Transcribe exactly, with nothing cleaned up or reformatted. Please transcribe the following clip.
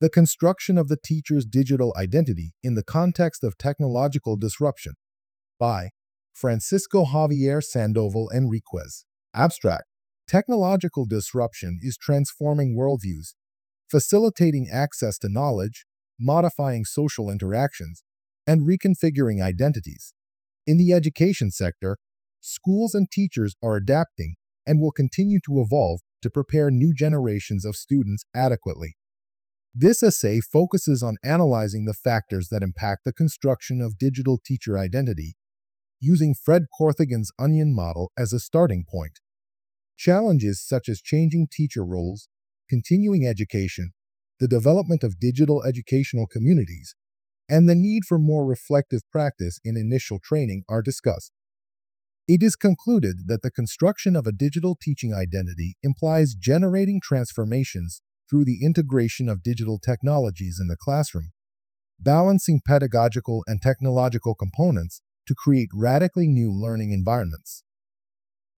The construction of the teacher's digital identity in the context of technological disruption by Francisco Javier Sandoval Enriquez. Abstract. Technological disruption is transforming worldviews, facilitating access to knowledge, modifying social interactions, and reconfiguring identities. In the education sector, schools and teachers are adapting and will continue to evolve to prepare new generations of students adequately. This essay focuses on analyzing the factors that impact the construction of digital teacher identity, using Fred Korthagen's Onion model as a starting point. Challenges such as changing teacher roles, continuing education, the development of digital educational communities, and the need for more reflective practice in initial training are discussed. It is concluded that the construction of a digital teaching identity implies generating transformations through the integration of digital technologies in the classroom, balancing pedagogical and technological components to create radically new learning environments.